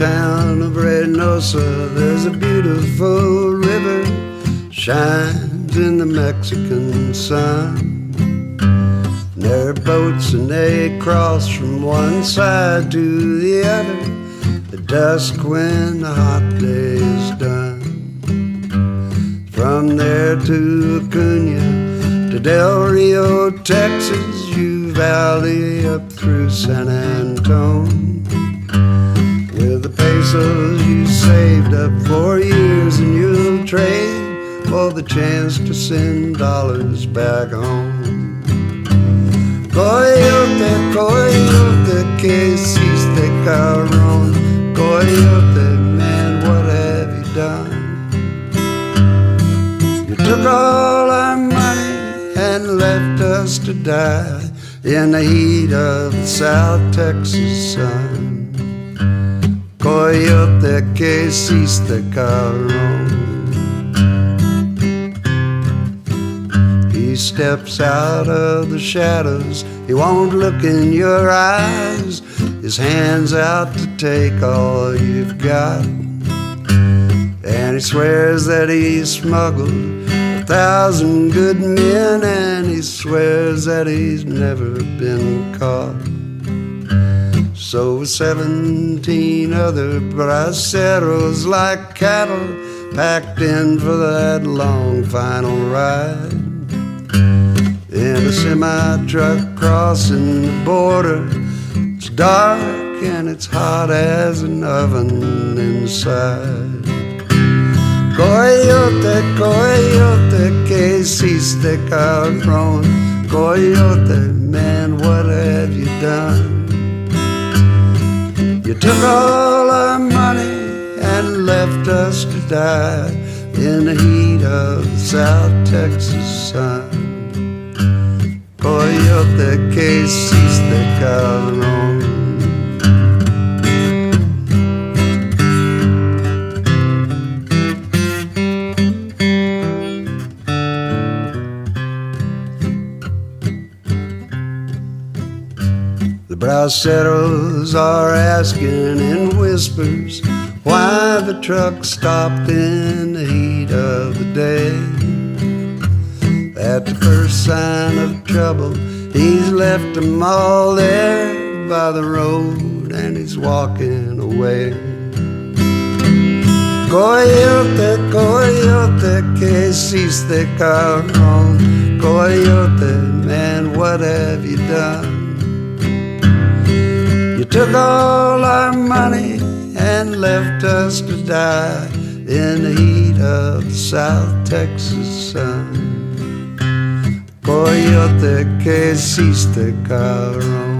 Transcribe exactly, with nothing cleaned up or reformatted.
town of Reynosa, there's a beautiful river shines in the Mexican sun. There are boats and they cross from one side to the other at dusk when the hot day is done. From there to Acuna, to Del Rio, Texas, you valley up through San Antone. With the pesos you saved up for years, and you'll trade for the chance to send dollars back home. Coyote, coyote, que hiciste, cabrón? Coyote, man, what have you done? You took all our money and left us to die in the heat of the South Texas sun. Coyote, que hiciste, cabrón? He steps out of the shadows, he won't look in your eyes. His hand's out to take all you've got, and he swears that he smuggled a thousand good men, and he swears that he's never been caught. So with seventeen other braceros like cattle packed in for that long final ride, in a semi-truck crossing the border, it's dark and it's hot as an oven inside. Coyote, coyote, que hiciste, cabrón? Coyote, man, what have you done? You took all our money and left us to die in the heat of the South Texas sun. Coyote, que hiciste, cabrón? The braceros are asking in whispers why the truck stopped in the heat of the day. At the first sign of trouble, he's left them all there by the road and he's walking away. Coyote, coyote, que hiciste, cabrón? Coyote, man, what have you done? You took all our money and left us to die in the heat of the South Texas sun. Coyote, que hiciste, cabrón?